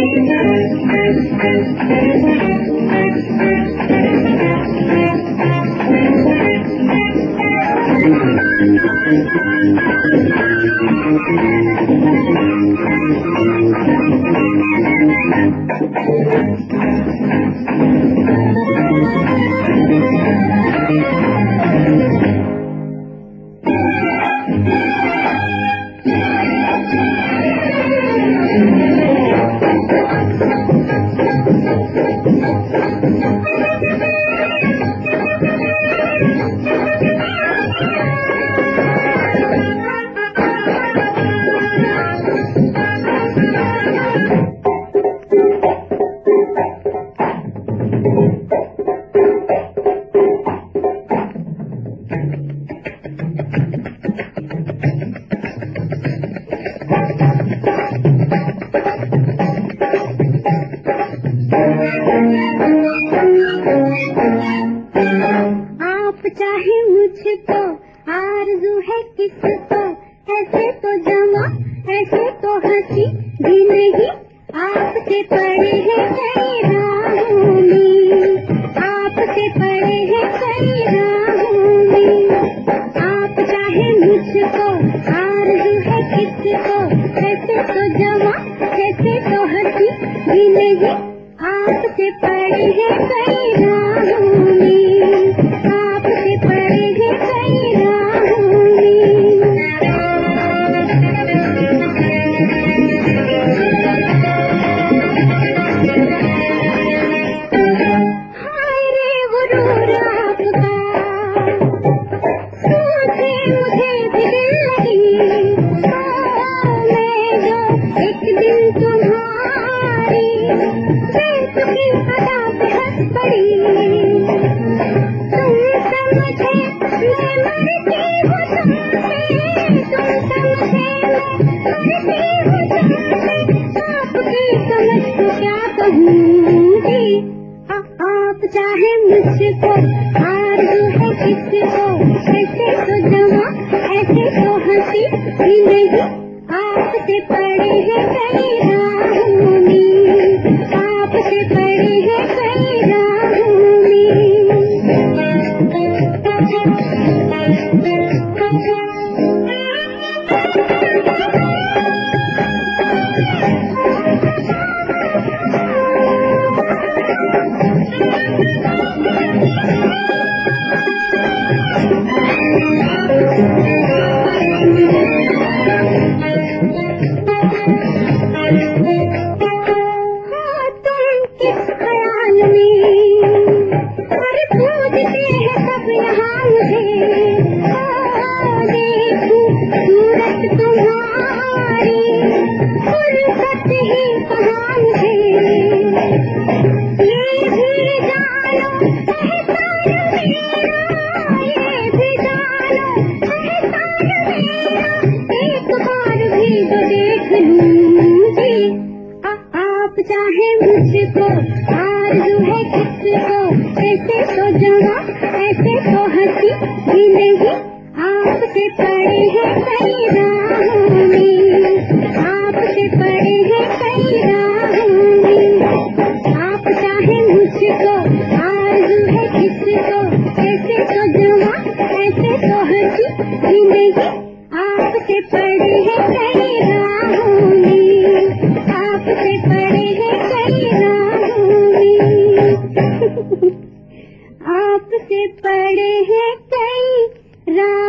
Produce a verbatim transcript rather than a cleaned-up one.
आप चाहे मुझको आरज़ू है किसको, ऐसे तो जमा ऐसे तो हंसी भी नहीं, आपसे पड़े हैं कई राहों में, आपसे पड़े हैं कई राहों में। आप चाहे मुझको आरज़ू है किसको, ऐसे तो जमा ऐसे तो हंसी भी नहीं, आपसे पड़े हैं कई राहों में, आपसे पड़े हैं कई राहों में। हाय रे गुरूर आपका, सोचे मुझे भी दिल लगी, मैं जो एक दिन तुम्हारी बेसुखी अदा पे हंस पड़ी, तुम समझे मैं मरती हूँ तुमसे, तुम समझे मैं मरती हूँ तुमसे, आपकी समझ को क्या कहूँगी। आप चाहे मुझको आरज़ू है किसको, ऐसे तो जमा ऐसे तो हंसी भी नहीं, आपसे पड़े हैं कई राहों में, आपसे पड़े हैं कई राहों में। आप चाहे मुझको आरज़ू है किसको, ऐसे तो जमा ऐसे तो हंसी भी नहीं, आपसे पड़े हैं कई राहों में, आपसे पड़े हैं कई राहों में। आप चाहे मुझको आरज़ू है किसको, ऐसे तो जमा ऐसे तो हंसी भी नहीं, आपसे पड़े हैं कई राहों में, आपसे पड़े हैं कई राहों में, आपसे पड़े हैं कई राहों